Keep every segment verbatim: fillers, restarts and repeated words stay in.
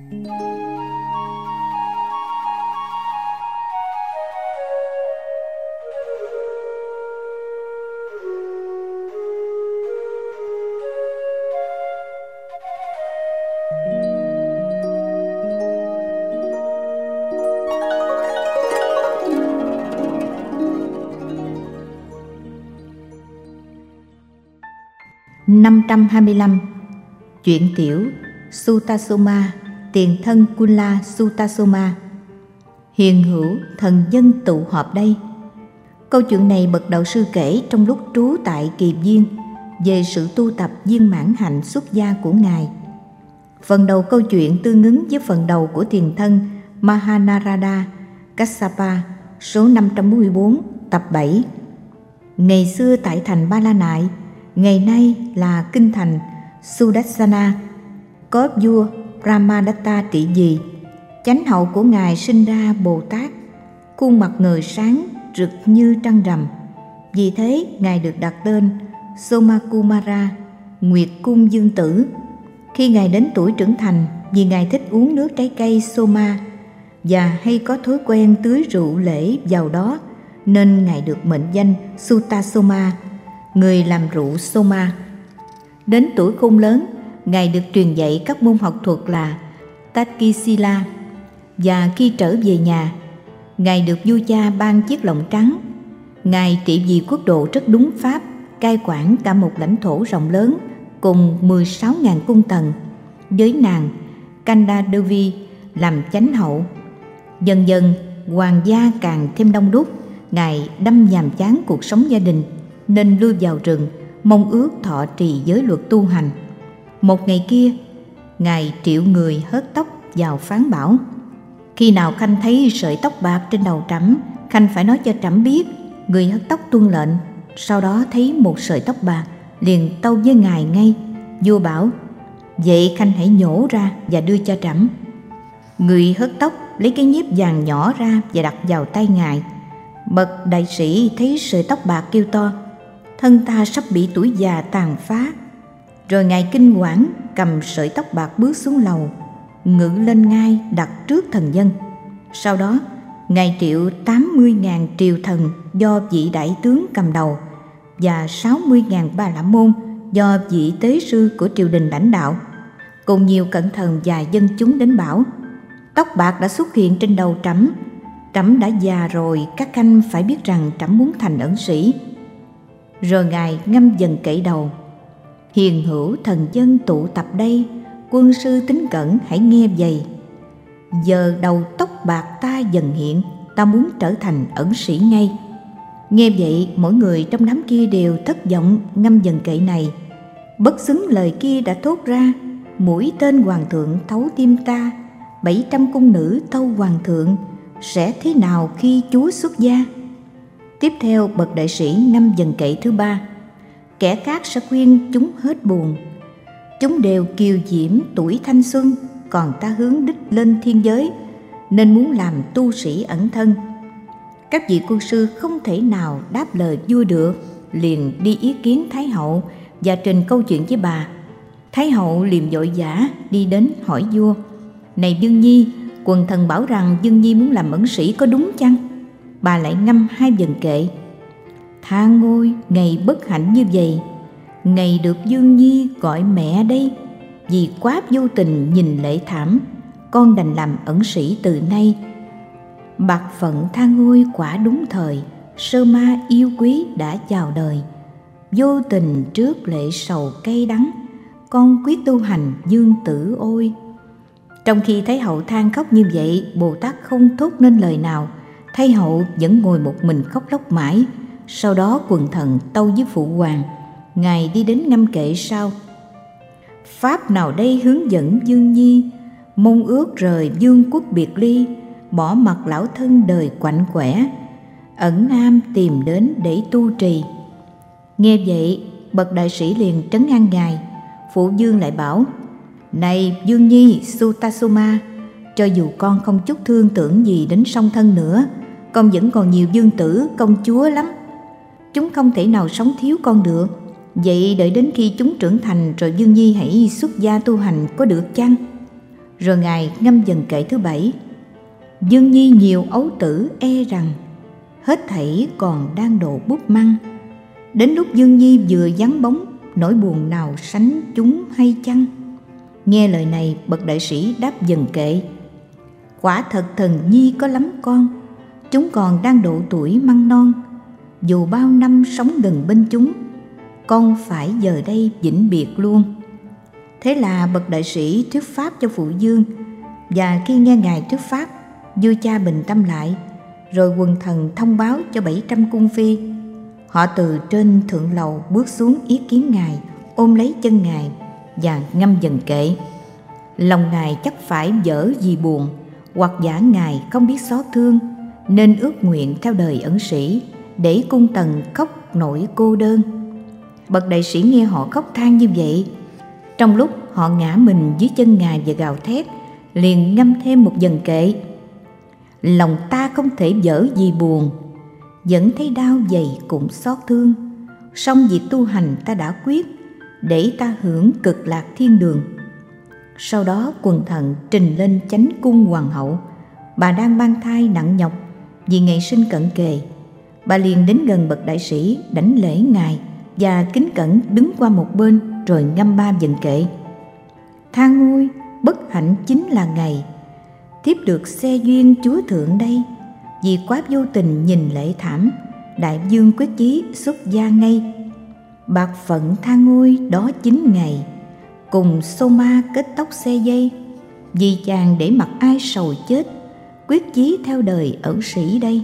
năm trăm hai mươi lăm. Chuyện tiểu Sutasoma, tiền thân Kula Sutasoma. Hiền hữu thần dân tụ họp đây. Câu chuyện này bậc đạo sư kể trong lúc trú tại Kỳ Viên về sự tu tập viên mãn hạnh xuất gia của Ngài. Phần đầu câu chuyện tương ứng với phần đầu của tiền thân Mahanarada Kassapa, số năm trăm bốn mươi bốn, tập bảy. Ngày xưa tại thành Ba La Nại, ngày nay là kinh thành Sudassana, có vua Brahmadatta trị vì. Chánh hậu của Ngài sinh ra Bồ Tát, khuôn mặt ngời sáng rực như trăng rằm. Vì thế Ngài được đặt tên Somakumara, Nguyệt Cung Dương Tử. Khi Ngài đến tuổi trưởng thành, vì Ngài thích uống nước trái cây Soma và hay có thói quen tưới rượu lễ vào đó, nên Ngài được mệnh danh Sutasoma, người làm rượu Soma. Đến tuổi khôn lớn, Ngài được truyền dạy các môn học thuật là Tatkisila, và khi trở về nhà, Ngài được vua cha ban chiếc lọng trắng. Ngài trị vì quốc độ rất đúng pháp, cai quản cả một lãnh thổ rộng lớn cùng mười sáu nghìn cung tần, với nàng Kanda Devi làm chánh hậu. Dần dần hoàng gia càng thêm đông đúc. Ngài đâm nhàm chán cuộc sống gia đình nên lui vào rừng, mong ước thọ trì giới luật tu hành. Một ngày kia, Ngài triệu người hớt tóc vào phán bảo: khi nào Khanh thấy sợi tóc bạc trên đầu trẫm, Khanh phải nói cho trẫm biết. Người hớt tóc tuân lệnh. Sau đó thấy một sợi tóc bạc, liền tâu với Ngài ngay. Vua bảo: vậy Khanh hãy nhổ ra và đưa cho trẫm. Người hớt tóc lấy cái nhíp vàng nhỏ ra và đặt vào tay Ngài. Bậc đại sĩ thấy sợi tóc bạc kêu to: thân ta sắp bị tuổi già tàn phá. Rồi Ngài kinh hoảng cầm sợi tóc bạc bước xuống lầu, ngự lên ngai đặt trước thần dân. Sau đó Ngài triệu tám mươi nghìn triều thần do vị đại tướng cầm đầu và sáu mươi nghìn ba la môn do vị tế sư của triều đình lãnh đạo, cùng nhiều cận thần và dân chúng đến bảo: tóc bạc đã xuất hiện trên đầu trẫm. Trẫm đã già rồi, các khanh phải biết rằng trẫm muốn thành ẩn sĩ. Rồi Ngài ngâm dần kệ đầu: hiền hữu thần dân tụ tập đây, quân sư tín cẩn hãy nghe vậy. Giờ đầu tóc bạc ta dần hiện, ta muốn trở thành ẩn sĩ ngay. Nghe vậy, mỗi người trong đám kia đều thất vọng ngâm dần kệ này. Bất xứng lời kia đã thốt ra: mũi tên hoàng thượng thấu tim ta, bảy trăm cung nữ tâu hoàng thượng, sẽ thế nào khi chúa xuất gia? Tiếp theo bậc đại sĩ ngâm dần kệ thứ ba: kẻ khác sẽ khuyên chúng hết buồn, chúng đều kiều diễm tuổi thanh xuân, còn ta hướng đích lên thiên giới, nên muốn làm tu sĩ ẩn thân. Các vị quân sư không thể nào đáp lời vua được, liền đi ý kiến Thái hậu và trình câu chuyện với bà. Thái hậu liền vội vã đi đến hỏi vua: này Dương Nhi, quần thần bảo rằng Dương Nhi muốn làm ẩn sĩ, có đúng chăng? Bà lại ngâm hai vần kệ: tha ngôi ngày bất hạnh như vậy, ngày được Dương Nhi gọi mẹ đây. Vì quá vô tình nhìn lệ thảm, con đành làm ẩn sĩ từ nay. Bạc phận tha ngôi quả đúng thời, sơ ma yêu quý đã chào đời. Vô tình trước lệ sầu cay đắng, con quyết tu hành dương tử ôi. Trong khi Thái hậu than khóc như vậy, Bồ Tát không thốt nên lời nào. Thái hậu vẫn ngồi một mình khóc lóc mãi. Sau đó quần thần tâu với phụ hoàng. Ngài đi đến ngâm kệ sau: pháp nào đây hướng dẫn Dương Nhi, mong ước rời vương quốc biệt ly, bỏ mặt lão thân đời quạnh quẻ, ẩn nam tìm đến để tu trì. Nghe vậy, bậc đại sĩ liền trấn an Ngài. Phụ vương lại bảo: này Dương Nhi Sutasoma, cho dù con không chút thương tưởng gì đến song thân nữa, con vẫn còn nhiều vương tử công chúa lắm. Chúng không thể nào sống thiếu con được. Vậy đợi đến khi chúng trưởng thành rồi Dương Nhi hãy xuất gia tu hành, có được chăng? Rồi Ngài ngâm dần kệ thứ bảy: Dương Nhi nhiều ấu tử e rằng, hết thảy còn đang độ bút măng. Đến lúc Dương Nhi vừa vắng bóng, nỗi buồn nào sánh chúng hay chăng? Nghe lời này, bậc đại sĩ đáp dần kệ: Quả thật thần nhi có lắm con, chúng còn đang độ tuổi măng non. Dù bao năm sống gần bên chúng, con phải giờ đây vĩnh biệt luôn. Thế là bậc đại sĩ thuyết pháp cho phụ vương, và khi nghe Ngài thuyết pháp, vua cha bình tâm lại. Rồi quần thần thông báo cho bảy trăm cung phi. Họ từ trên thượng lầu bước xuống ý kiến Ngài, ôm lấy chân Ngài và ngâm dần kệ. Lòng Ngài chắc phải dở vì buồn, hoặc giả Ngài không biết xót thương, nên ước nguyện theo đời ẩn sĩ, để cung tần khóc nỗi cô đơn. Bậc đại sĩ nghe họ khóc than như vậy, trong lúc họ ngã mình dưới chân Ngài và gào thét, liền ngâm thêm một dần kệ: Lòng ta không thể dở vì buồn, vẫn thấy đau dày cũng xót thương. Song việc tu hành ta đã quyết, để ta hưởng cực lạc thiên đường. Sau đó quần thần trình lên chánh cung hoàng hậu. Bà đang mang thai nặng nhọc vì ngày sinh cận kề. Bà liền đến gần bậc đại sĩ, đảnh lễ Ngài và kính cẩn đứng qua một bên, rồi ngâm ba dần kệ: Tha ngôi, bất hạnh chính là ngày thiếp được xe duyên chúa thượng đây. Vì quá vô tình nhìn lệ thảm, đại vương quyết chí xuất gia ngay. Bạc phận tha ngôi đó chính ngày, cùng Soma kết tóc xe dây. Vì chàng để mặc ai sầu chết, quyết chí theo đời ẩn sĩ đây.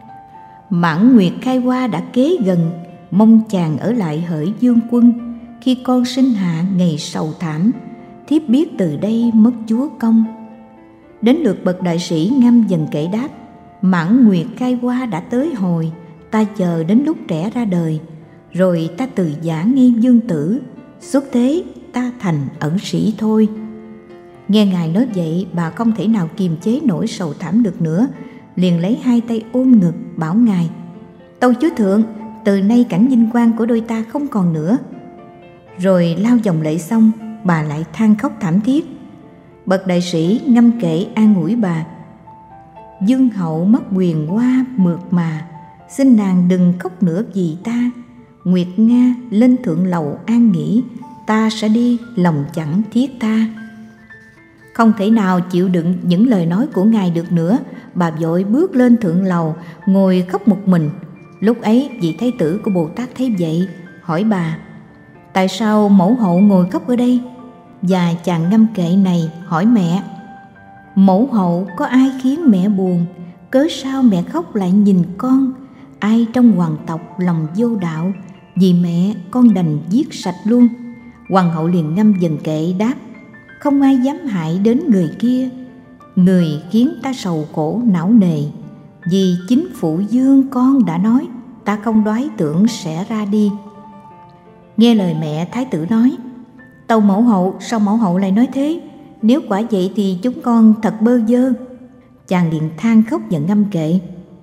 Mãn nguyệt khai hoa đã kế gần, mong chàng ở lại hỡi vương quân. Khi con sinh hạ ngày sầu thảm, thiếp biết từ đây mất chúa công. Đến lượt bậc đại sĩ ngâm dần kệ đáp: Mãn nguyệt khai hoa đã tới hồi, ta chờ đến lúc trẻ ra đời, rồi ta từ giả nghi dương tử, xuất thế ta thành ẩn sĩ thôi. Nghe Ngài nói vậy, bà không thể nào kiềm chế nỗi sầu thảm được nữa, liền lấy hai tay ôm ngực bảo Ngài: Tâu chúa thượng, từ nay cảnh vinh quang của đôi ta không còn nữa. Rồi lau dòng lệ xong, bà lại than khóc thảm thiết. Bậc đại sĩ ngâm kệ an ủi bà: Dương hậu mắt quyền hoa mượt mà, xin nàng đừng khóc nữa vì ta. Nguyệt Nga lên thượng lầu an nghỉ, ta sẽ đi lòng chẳng thiết tha. Không thể nào chịu đựng những lời nói của Ngài được nữa, bà vội bước lên thượng lầu, ngồi khóc một mình. Lúc ấy vị thái tử của Bồ Tát thấy vậy, hỏi bà: Tại sao mẫu hậu ngồi khóc ở đây? Và chàng ngâm kệ này hỏi mẹ: Mẫu hậu có ai khiến mẹ buồn? Cớ sao mẹ khóc lại nhìn con? Ai trong hoàng tộc lòng vô đạo? Vì mẹ con đành giết sạch luôn. Hoàng hậu liền ngâm dần kệ đáp: Không ai dám hại đến người kia, người khiến ta sầu khổ não nề. Vì chính phụ vương con đã nói, ta không đoái tưởng sẽ ra đi. Nghe lời mẹ, thái tử nói: Tâu mẫu hậu, sao mẫu hậu lại nói thế? Nếu quả vậy thì chúng con thật bơ vơ. Chàng liền than khóc và ngâm kệ: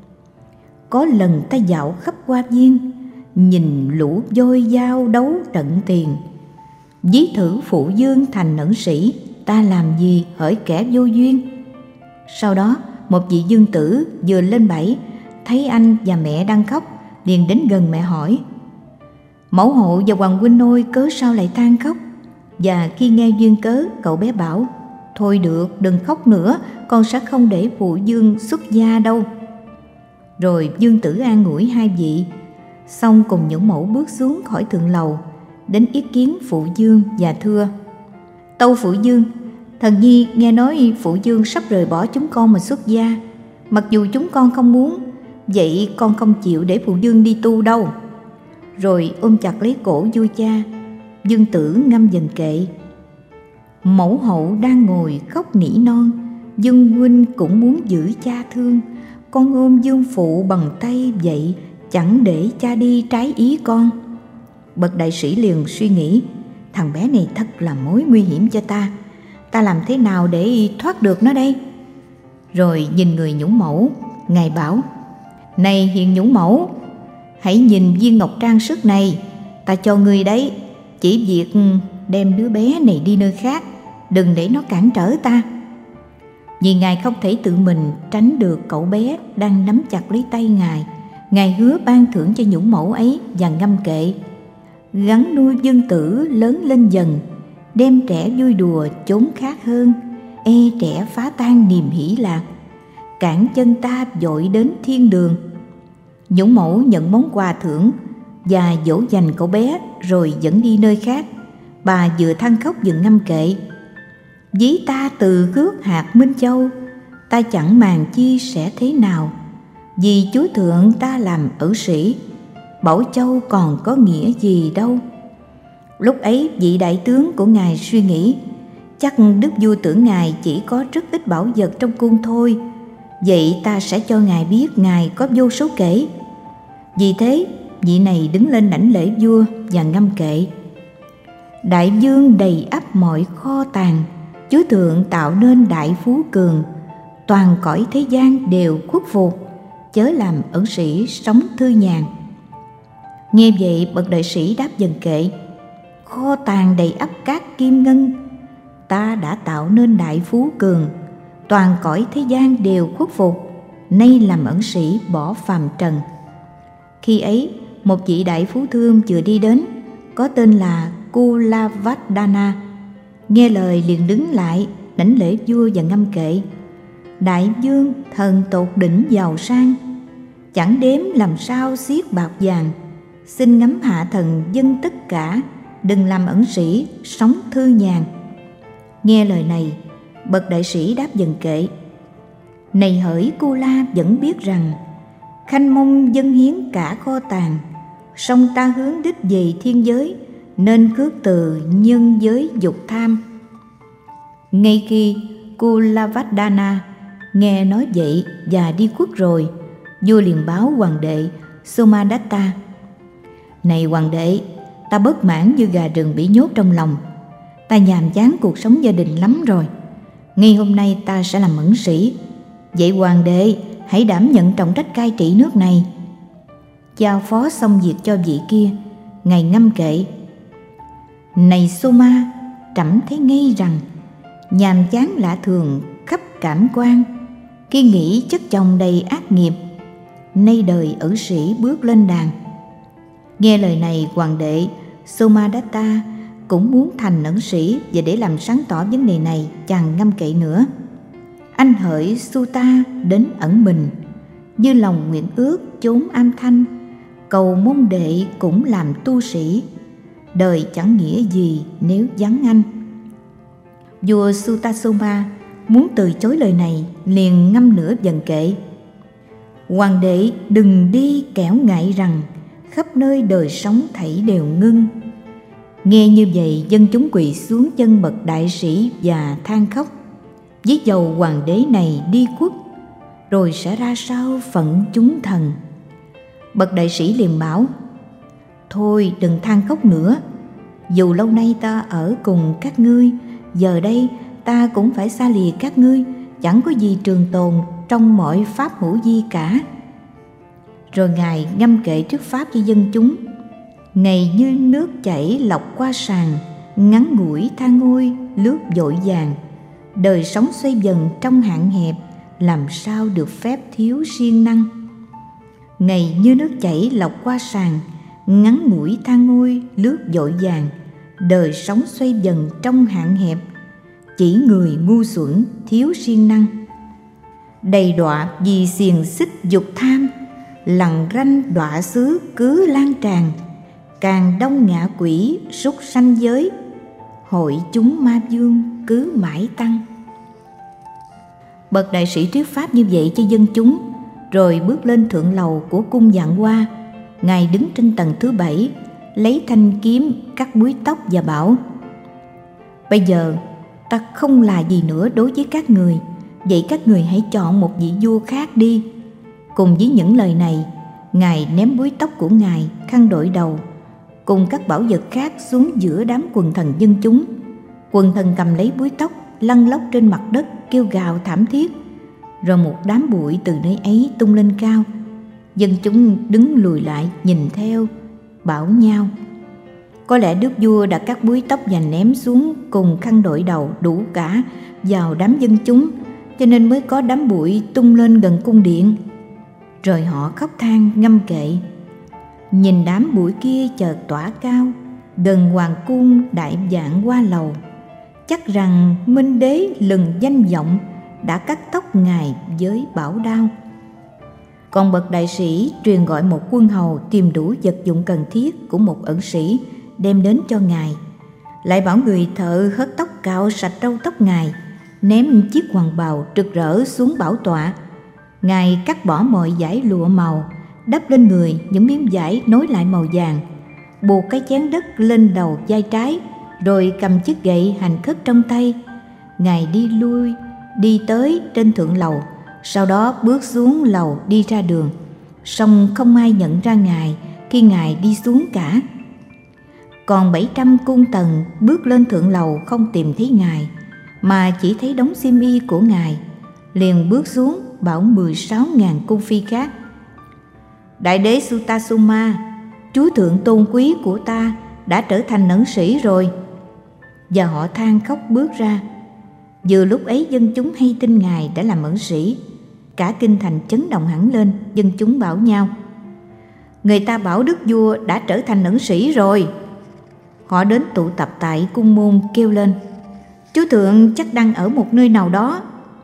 Có lần ta dạo khắp hoa viên, nhìn lũ voi dao đấu trận tiền. Ví thử phụ vương thành ẩn sĩ, ta làm gì hỡi kẻ vô duyên. Sau đó một vị dương tử vừa lên bẫy, thấy anh và mẹ đang khóc, liền đến gần mẹ hỏi: Mẫu hậu và hoàng huynh ôi, cớ sao lại than khóc? Và khi nghe duyên cớ, cậu bé bảo: Thôi được, đừng khóc nữa, con sẽ không để phụ vương xuất gia đâu. Rồi dương tử an ủi hai vị, xong cùng những mẫu bước xuống khỏi thượng lầu, đến ý kiến phụ vương và thưa: Tâu phụ vương, thần nhi nghe nói phụ vương sắp rời bỏ chúng con mà xuất gia. Mặc dù chúng con không muốn, vậy con không chịu để phụ vương đi tu đâu. Rồi ôm chặt lấy cổ vua cha, dương tử ngâm dần kệ: Mẫu hậu đang ngồi khóc nỉ non, dương huynh cũng muốn giữ cha thương. Con ôm dương phụ bằng tay vậy, chẳng để cha đi trái ý con. Bậc đại sĩ liền suy nghĩ: Thằng bé này thật là mối nguy hiểm cho ta, ta làm thế nào để thoát được nó đây? Rồi nhìn người nhũ mẫu, Ngài bảo: Này hiền nhũ mẫu, hãy nhìn viên ngọc trang sức này, ta cho người đấy. Chỉ việc đem đứa bé này đi nơi khác, đừng để nó cản trở ta. Vì Ngài không thể tự mình tránh được cậu bé đang nắm chặt lấy tay Ngài, Ngài hứa ban thưởng cho nhũ mẫu ấy và ngâm kệ: gắn nuôi vương tử lớn lên dần, đem trẻ vui đùa chốn khác hơn, e trẻ phá tan niềm hỷ lạc, cản chân ta vội đến thiên đường. Nhũ mẫu nhận món quà thưởng và dỗ dành cậu bé rồi dẫn đi nơi khác. Bà vừa than khóc vừa ngâm kệ: ví ta từ khước hạt Minh Châu, ta chẳng màng chi sẽ thế nào, vì Chúa Thượng ta làm ẩn sĩ, Bảo Châu còn có nghĩa gì đâu. Lúc ấy vị đại tướng của Ngài suy nghĩ, chắc đức vua tưởng Ngài chỉ có rất ít bảo vật trong cung thôi, vậy ta sẽ cho Ngài biết Ngài có vô số kể. Vì thế vị này đứng lên đảnh lễ vua và ngâm kệ: đại vương đầy ắp mọi kho tàng, Chúa Thượng tạo nên đại phú cường, toàn cõi thế gian đều khuất phục, chớ làm ẩn sĩ sống thư nhàn. Nghe vậy bậc đại sĩ đáp dần kệ: kho tàng đầy ắp các kim ngân, ta đã tạo nên đại phú cường, toàn cõi thế gian đều khuất phục, nay làm ẩn sĩ bỏ phàm trần. Khi ấy một vị đại phú thương vừa đi đến, có tên là Kulavadana, nghe lời liền đứng lại đảnh lễ vua và ngâm kệ: đại vương thần tột đỉnh giàu sang, chẳng đếm làm sao xiết bạc vàng, xin ngắm hạ thần dân tất cả, đừng làm ẩn sĩ sống thư nhàn. Nghe lời này bậc đại sĩ đáp dần kệ: này hỡi Kula vẫn biết rằng, khanh mong dâng hiến cả kho tàng, song ta hướng đích về thiên giới, nên khước từ nhân giới dục tham. Ngay khi Kulavadana nghe nói vậy và đi khuất rồi, vua liền báo hoàng đệ Somadatta: này hoàng đệ, ta bất mãn như gà rừng bị nhốt trong lòng, ta nhàm chán cuộc sống gia đình lắm rồi. Ngay hôm nay ta sẽ làm ẩn sĩ, vậy hoàng đệ hãy đảm nhận trọng trách cai trị nước này. Giao phó xong việc cho vị kia, Ngài ngâm kệ: này Soma, trẫm thấy ngay rằng nhàm chán lạ thường khắp cảm quan, khi nghĩ chất chồng đầy ác nghiệp, nay đời ẩn sĩ bước lên đàn. Nghe lời này hoàng đệ Somadatta cũng muốn thành ẩn sĩ, và để làm sáng tỏ vấn đề này chàng ngâm kệ nữa: anh hỡi Sutta đến ẩn mình, như lòng nguyện ước chốn am thanh, cầu mong đệ cũng làm tu sĩ, đời chẳng nghĩa gì nếu vắng anh. Vua Sutasoma muốn từ chối lời này, liền ngâm nửa dần kệ: hoàng đệ đừng đi kẻo ngại rằng, khắp nơi đời sống thảy đều ngưng. Nghe như vậy dân chúng quỳ xuống chân bậc đại sĩ và than khóc: với dầu hoàng đế này đi khuất, rồi sẽ ra sao phận chúng thần. Bậc đại sĩ liền bảo: thôi đừng than khóc nữa, dù lâu nay ta ở cùng các ngươi, giờ đây ta cũng phải xa lìa các ngươi, chẳng có gì trường tồn trong mọi pháp hữu vi cả. Rồi Ngài ngâm kệ trước pháp cho dân chúng: ngày như nước chảy lọc qua sàn, ngắn ngủi tha ngôi lướt vội vàng, đời sống xoay dần trong hạn hẹp, làm sao được phép thiếu siêng năng. Ngày như nước chảy lọc qua sàn, ngắn ngủi tha ngôi lướt vội vàng, đời sống xoay dần trong hạn hẹp, chỉ người ngu xuẩn thiếu siêng năng. Đầy đọa vì xiềng xích dục tham, lằn ranh đọa xứ cứ lan tràn, càng đông ngạ quỷ súc sanh giới, hội chúng ma vương cứ mãi tăng. Bậc đại sĩ thuyết pháp như vậy cho dân chúng, rồi bước lên thượng lầu của cung Vạn Hoa. Ngài đứng trên tầng thứ bảy, lấy thanh kiếm cắt búi tóc và bảo: bây giờ ta không là gì nữa đối với các người, vậy các người hãy chọn một vị vua khác đi. Cùng với những lời này, Ngài ném búi tóc của Ngài, khăn đội đầu cùng các bảo vật khác xuống giữa đám quần thần dân chúng. Quần thần cầm lấy búi tóc lăn lóc trên mặt đất kêu gào thảm thiết, rồi một đám bụi từ nơi ấy tung lên cao. Dân chúng đứng lùi lại nhìn theo, bảo nhau: có lẽ đức vua đã cắt búi tóc và ném xuống cùng khăn đội đầu đủ cả vào đám dân chúng, cho nên mới có đám bụi tung lên gần cung điện. Rồi họ khóc than ngâm kệ. Nhìn đám bụi kia chợt tỏa cao, gần hoàng cung đại vạn hoa lầu. Chắc rằng Minh Đế lừng danh vọng, đã cắt tóc ngài với bảo đao. Còn bậc đại sĩ truyền gọi một quân hầu tìm đủ vật dụng cần thiết của một ẩn sĩ đem đến cho ngài, lại bảo người thợ hớt tóc cạo sạch râu tóc ngài, ném chiếc hoàng bào rực rỡ xuống bảo tọa. Ngài cắt bỏ mọi dải lụa màu, đắp lên người những miếng vải nối lại màu vàng, buộc cái chén đất lên đầu vai trái, rồi cầm chiếc gậy hành khất trong tay. Ngài đi lui đi tới trên thượng lầu, sau đó bước xuống lầu đi ra đường, song không ai nhận ra ngài khi ngài đi xuống cả. Còn bảy trăm cung tần bước lên thượng lầu không tìm thấy ngài, mà chỉ thấy đống xiêm y của ngài, liền bước xuống bảo mười sáu ngàn cung phi khác: Đại đế Sutasoma, chúa thượng tôn quý của ta đã trở thành ẩn sĩ rồi. Và họ than khóc bước ra. Vừa lúc ấy dân chúng hay tin ngài đã làm ẩn sĩ, cả kinh thành chấn động hẳn lên. Dân chúng bảo nhau: Người ta bảo đức vua đã trở thành ẩn sĩ rồi. Họ đến tụ tập tại cung môn kêu lên: Chúa thượng chắc đang ở một nơi nào đó.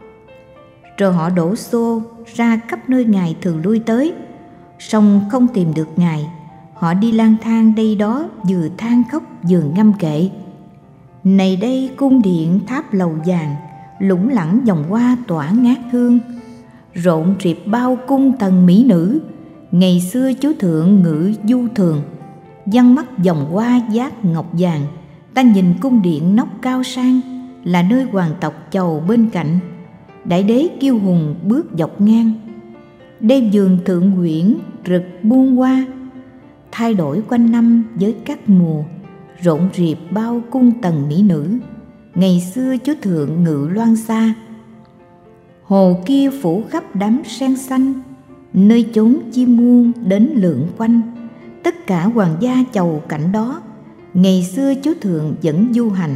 Rồi họ đổ xô ra khắp nơi ngài thường lui tới, song không tìm được ngài. Họ đi lang thang đây đó, vừa than khóc vừa ngâm kệ. Này đây cung điện tháp lầu vàng, lủng lẳng vòng hoa tỏa ngát hương, rộn rịp bao cung tần mỹ nữ. Ngày xưa chúa thượng ngự du thường, văng mắt vòng hoa giác ngọc vàng. Ta nhìn cung điện nóc cao sang, là nơi hoàng tộc chầu bên cạnh. Đại đế kiêu hùng bước dọc ngang, đêm vườn thượng nguyễn rực buông hoa, thay đổi quanh năm với các mùa, rộn rịp bao cung tần mỹ nữ. Ngày xưa chúa thượng ngự loan xa, hồ kia phủ khắp đám sen xanh, nơi chốn chim muôn đến lượn quanh. Tất cả hoàng gia chầu cảnh đó, ngày xưa chúa thượng vẫn du hành.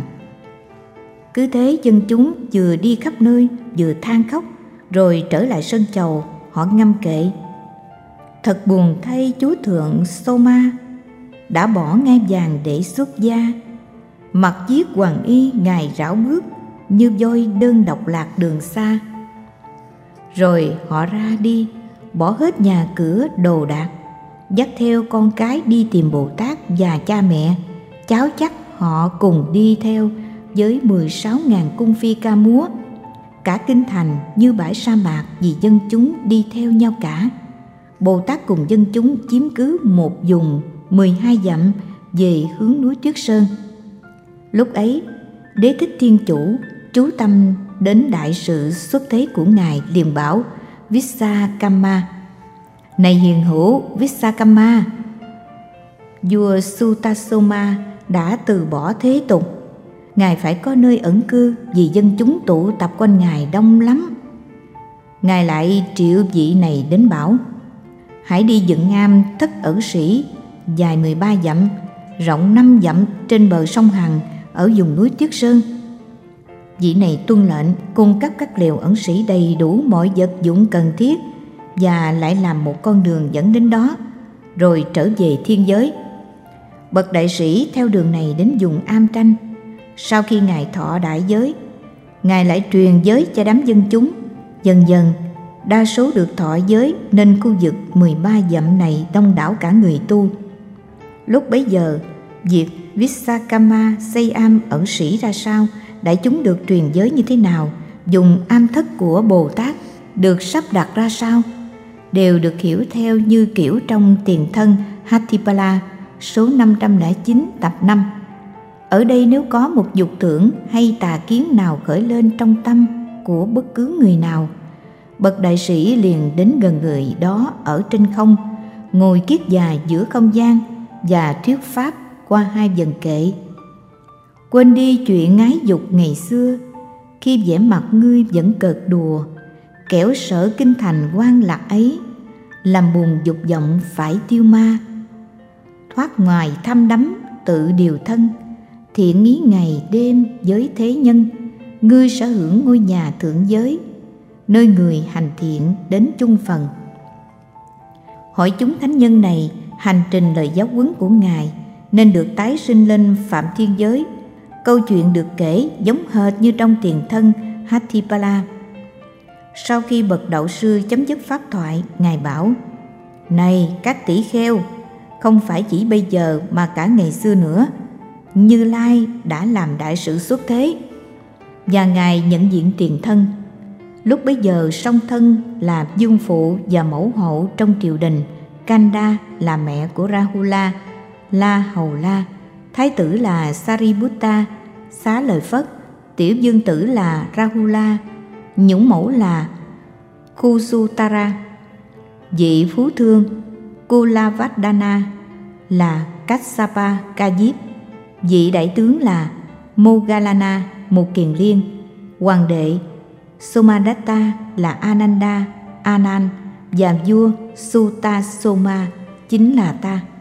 Cứ thế dân chúng vừa đi khắp nơi vừa than khóc, rồi trở lại sân chầu. Họ ngâm kệ: Thật buồn thay chúa thượng Soma, đã bỏ ngai vàng để xuất gia. Mặc chiếc hoàng y ngài rảo bước, như voi đơn độc lạc đường xa. Rồi họ ra đi, bỏ hết nhà cửa đồ đạc, dắt theo con cái đi tìm Bồ Tát và cha mẹ. Cháu chắc họ cùng đi theo với mười sáu ngàn cung phi ca múa. Cả kinh thành như bãi sa mạc vì dân chúng đi theo nhau cả. Bồ Tát cùng dân chúng chiếm cứ một vùng mười hai dặm về hướng núi Tuyết Sơn. Lúc ấy, Đế Thích Thiên Chủ chú tâm đến đại sự xuất thế của ngài, liền bảo Vissakama: Này hiền hữu Vissakama, vua Sutasoma đã từ bỏ thế tục. Ngài phải có nơi ẩn cư, vì dân chúng tụ tập quanh ngài đông lắm. Ngài lại triệu vị này đến bảo: Hãy đi dựng am thất ẩn sĩ dài mười ba dặm, rộng năm dặm trên bờ sông Hằng ở vùng núi Tuyết Sơn. Vị này tuân lệnh, cung cấp các lều ẩn sĩ đầy đủ mọi vật dụng cần thiết, và lại làm một con đường dẫn đến đó, rồi trở về thiên giới. Bậc đại sĩ theo đường này đến vùng Am Tranh. Sau khi ngài thọ đại giới, ngài lại truyền giới cho đám dân chúng. Dần dần đa số được thọ giới, nên khu vực mười ba dặm này đông đảo cả người tu. Lúc bấy giờ, việc Vissakama xây am ẩn sĩ ra sao, đại chúng được truyền giới như thế nào, dùng am thất của Bồ Tát được sắp đặt ra sao, đều được hiểu theo như kiểu trong Tiền Thân Hatipala số năm trăm lẻ chín tập năm. Ở đây nếu có một dục tưởng hay tà kiến nào khởi lên trong tâm của bất cứ người nào, bậc đại sĩ liền đến gần người đó ở trên không, ngồi kiết già giữa không gian và thuyết pháp qua hai vần kệ: Quên đi chuyện ái dục ngày xưa, khi vẻ mặt ngươi vẫn cợt đùa, kẻo sở kinh thành quan lạc ấy, làm buồn dục vọng phải tiêu ma. Thoát ngoài thăm đắm tự điều thân, thiện ý ngày đêm với thế nhân, ngươi sở hưởng ngôi nhà thượng giới, nơi người hành thiện đến chung phần. Hỏi chúng thánh nhân này hành trình lời giáo huấn của Ngài nên được tái sinh lên Phạm Thiên Giới. Câu chuyện được kể giống hệt như trong tiền thân Hattipala. Sau khi bậc đạo sư chấm dứt pháp thoại, Ngài bảo: Này các tỷ kheo, không phải chỉ bây giờ mà cả ngày xưa nữa, Như Lai đã làm đại sự xuất thế. Và Ngài nhận diện tiền thân. Lúc bấy giờ song thân là dương phụ và mẫu hậu trong triều đình. Kanda là mẹ của Rahula, La Hầu La. Thái tử là Sariputta, xá lời Phất. Tiểu dương tử là Rahula. Nhũng mẫu là Kusutara. Vị phú thương Kulavadana là Kassapa Ca Diếp. Vị đại tướng là Moggallana, một kiền liên. Hoàng đệ Somadatta là Ananda, Anan. Và vua Sutasoma chính là ta.